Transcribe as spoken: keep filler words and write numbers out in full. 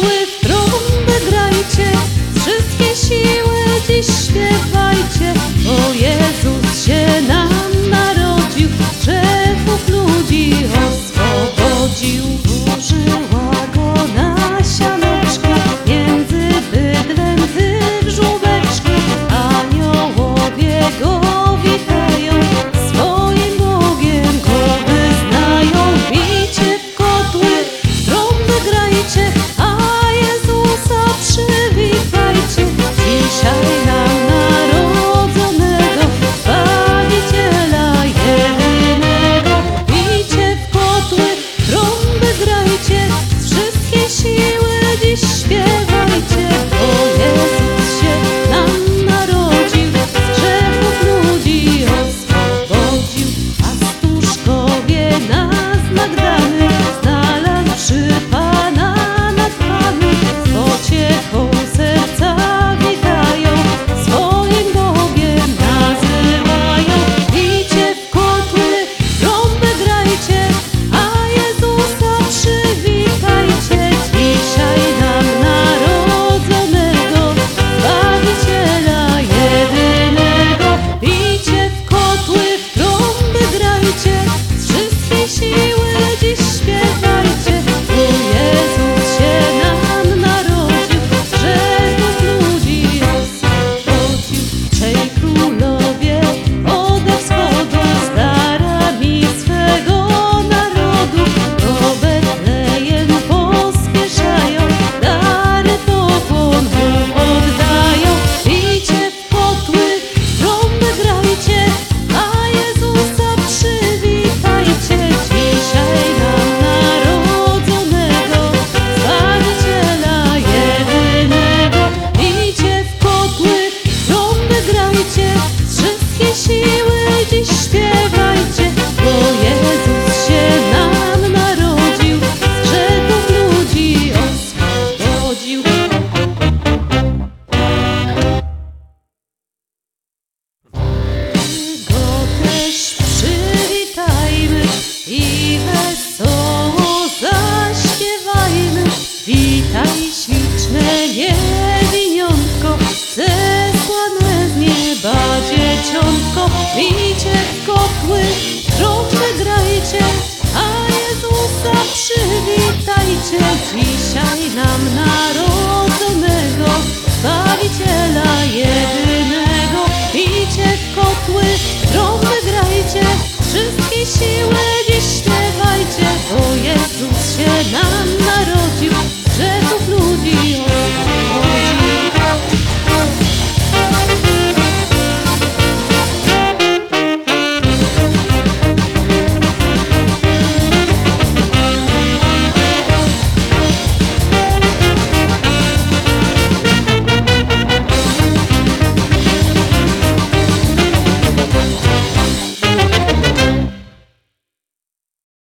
kotły, w trąby grajcie, wszystkie siły dziś śpiewajcie, bo Jezus się nam narodził, z grzechów ludzi oswobodził. Włożyła go na sianeczkę, między bydlęty w żłóbeczki, aniołowie go witają, swoim Bogiem go wyznają. Bijcie w kotły, w trąby grajcie, a Jezusa przywitajcie. Dzisiaj nam narodzonego, Zbawiciela jedynego. Bijcie w kotły, w trąby grajcie, wszystkie siły dziś śpiewajcie, bo Jezus się nam narodził, z grzechów ludzi oswobodził. Pastuszkowie na znak dany, znalazłszy Pana nad Pany, z pociechą serca witają, swoim Bogiem nazywają. Bijcie w kotły, w trąby grajcie, a Jezusa przywitajcie. Dzisiaj nam narodzonego, Zbawiciela jedynego. Bijcie w kotły, w trąby grajcie, wszystkie siły dziś śpiewajcie, bo Jezus się nam narodził, z grzechów ludzi oswobodził. Trzej królowie ode wschodu z darami swego narodu do Betlejem pospieszają, dary pokłon mu oddają. Bijcie w kotły, w trąby grajcie, a Jezusa przywitajcie. Dzisiaj nam narodzonego, Zbawiciela jedynego. Bijcie w kotły, w trąby grajcie, wszystkie siły dziś śpiewajcie, bo Jezus się nam narodził, z grzechów ludzi oswobodził. Go też przywitajmy i wesoło zaśpiewajmy. Witaj śliczne niewiniątko, zesłane z nieba dzieciątko. Bijcie w kotły, w trąby grajcie, a Jezusa przywitajcie. Dzisiaj nam narodził,